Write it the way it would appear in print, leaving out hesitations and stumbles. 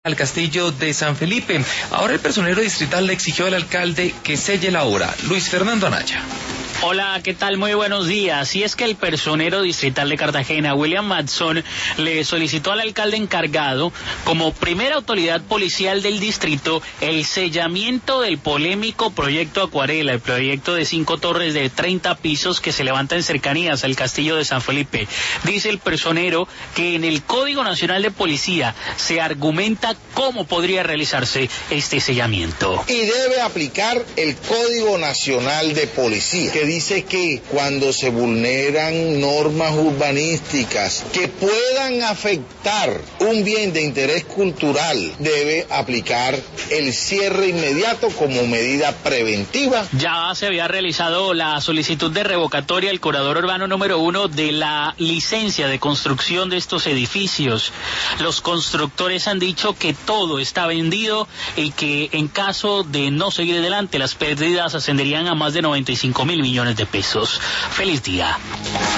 Al castillo de San Felipe. Ahora el personero distrital le exigió al alcalde que selle la obra. Luis Fernando Anaya. Hola, ¿qué tal? Muy buenos días. Y es que el personero distrital de Cartagena, William Matson, le solicitó al alcalde encargado, como primera autoridad policial del distrito, el sellamiento del polémico proyecto Acuarela, el proyecto de 5 torres de 30 pisos que se levanta en cercanías al castillo de San Felipe. Dice el personero que en el Código Nacional de Policía se argumenta cómo podría realizarse este sellamiento. Y debe aplicar el Código Nacional de Policía, que dice que cuando se vulneran normas urbanísticas que puedan afectar un bien de interés cultural, debe aplicar el cierre inmediato como medida preventiva. Ya se había realizado la solicitud de revocatoria al curador urbano número 1 de la licencia de construcción de estos edificios. Los constructores han dicho que todo está vendido y que en caso de no seguir adelante las pérdidas ascenderían a más de 95.000 millones de pesos. Feliz día.